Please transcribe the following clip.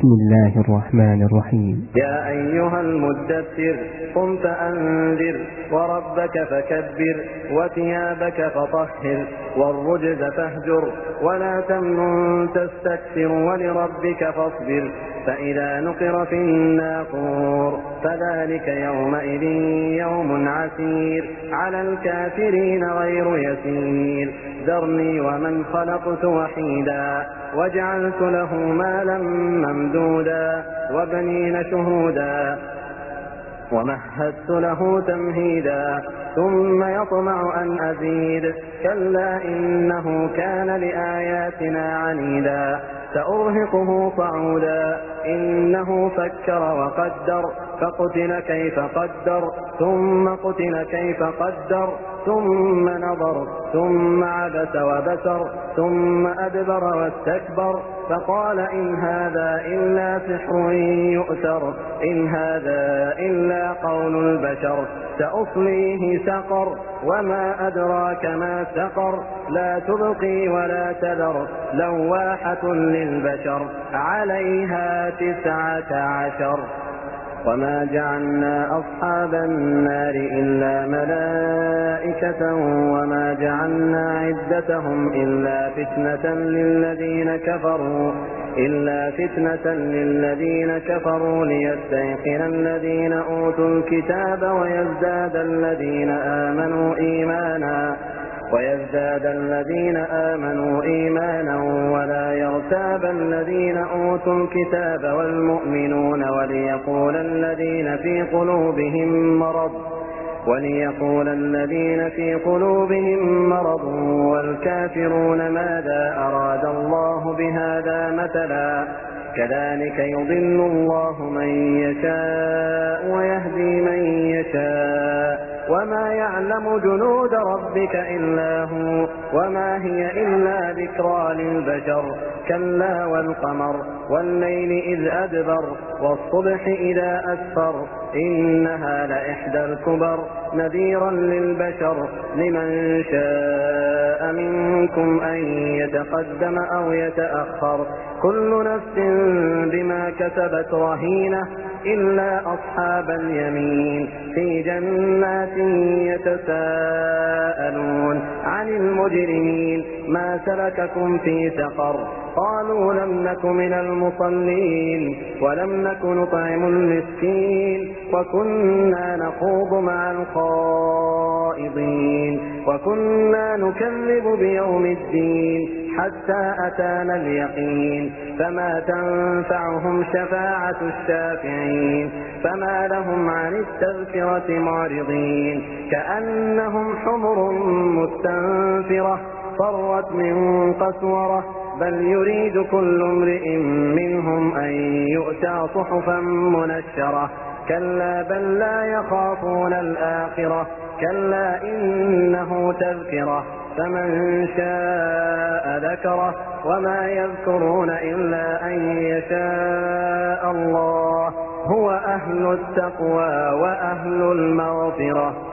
بسم الله الرحمن الرحيم. يا أيها المدثر قم فأنذر وربك فكبر وثيابك فطهر والرجز فاهجر ولا تمنن تستكثر ولربك فاصبر فإذا نقر في الناقور فذلك يومئذ يوم عسير على الكافرين غير يسير ذرني ومن خلقت وحيدا وجعلت له مالا ممدودا وبنين شهودا ومهدت له تمهيدا ثم يطمع أن أزيد كلا إنه كان لآياتنا عنيدا سأرهقه صعودا إنه فكر وقدر فقتل كيف قدر ثم قتل كيف قدر ثم نظر ثم عبس وبسر ثم أدبر واستكبر فقال إن هذا إلا سحر يؤثر إن هذا إلا قول البشر سأصليه سقر وما أدراك ما سقر لا تبقي ولا تذر لواحة للبشر عليها 19 وما جعلنا أصحاب النار إلا ملائكة وما جعلنا عدتهم إلا فتنة للذين كفروا ليستيقن الذين أوتوا الكتاب ويزداد الذين آمنوا إيمانا ولا يرتاب الذين أوتوا الكتاب والمؤمنون وليقول الذين في قلوبهم مرض والكافرون ماذا أراد الله بهذا مثلا كذلك يضل الله من يشاء ويهدي من يشاء وما يعلم جنود ربك إلا هو وما هي إلا ذكرى للبشر كلا والقمر والليل إذ أدبر والصبح إذا أسفر إنها لإحدى الكبر نذيرا للبشر لمن شاء منكم أن يتقدم أو يتأخر كل نفس بما كسبت رهينة إلا أصحاب اليمين في جنات يتساءلون عن المجرمين ما سلككم في سقر قالوا لم نك من المصلين ولم نك نطعم المسكين وكنا نخوض مع الخائضين وكنا نكذب بيوم الدين حتى أتانا اليقين فما تنفعهم شفاعة الشافعين فما لهم عن التذكرة معرضين كأنهم حمر مستنفرة فرت من قسورة بل يريد كل امرئ منهم أن يؤتى صحفا منشرة كلا بل لا يخافون الآخرة كلا إنه تذكرة فمن شاء ذكره وما يذكرون إلا أن يشاء الله هو أهل التقوى وأهل المغفرة.